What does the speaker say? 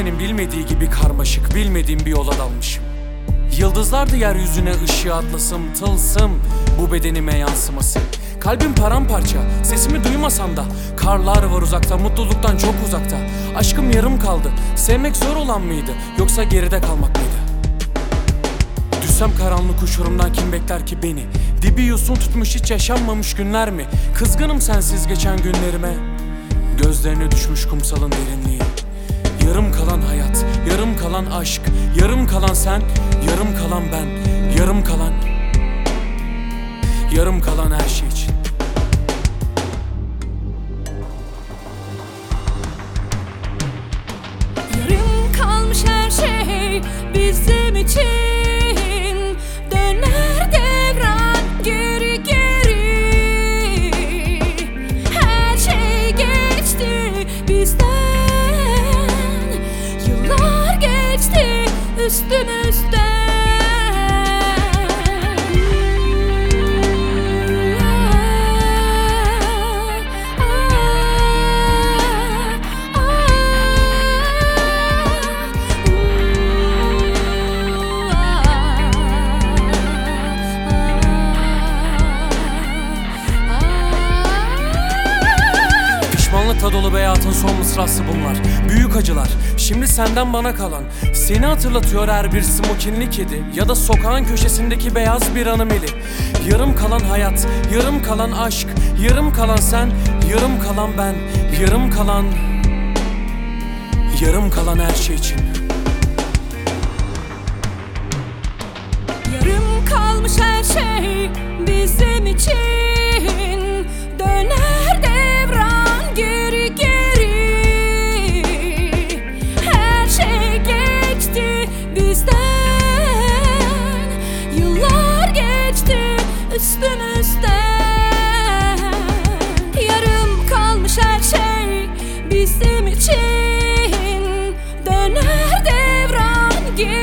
kimsenin bilmediği gibi karmaşık, bilmediğim bir yola dalmışım. Yıldızlardı yeryüzüne ışığı atlasım, tılsım bu bedenime yansıması. Kalbim paramparça, sesimi duymasam da karlar var uzakta, mutluluktan çok uzakta. Aşkım yarım kaldı, sevmek zor olan mıydı yoksa geride kalmak mıydı? Düşsem karanlık uçurumdan kim bekler ki beni? Dibi yosun tutmuş hiç yaşanmamış günler mi? Kızgınım sensiz geçen günlerime. Gözlerine düşmüş kumsalın derinliği. Yarım kalan hayat, yarım kalan aşk, yarım kalan sen, yarım kalan ben, yarım kalan her şey için. Yarım kalmış her şey bizim için, döner devran geri geri. Her şey geçti bizden, yıllar geçti üstümüzden. Pişmanlıkla dolu bir hayatın son mısrası bunlar. Büyük acılar, şimdi senden bana kalan. Seni hatırlatıyor her bir smokinli kedi ya da sokağın köşesindeki beyaz bir hanım eli. Yarım kalan hayat, yarım kalan aşk, yarım kalan sen, yarım kalan ben, yarım kalan her şey için. Yarım kalmış her şey bizim için, döner devran geri geri. Her şey geçti bizden, yıllar geçti üstümüzden. Yarım kalmış her şey bizim için, döner devran geri.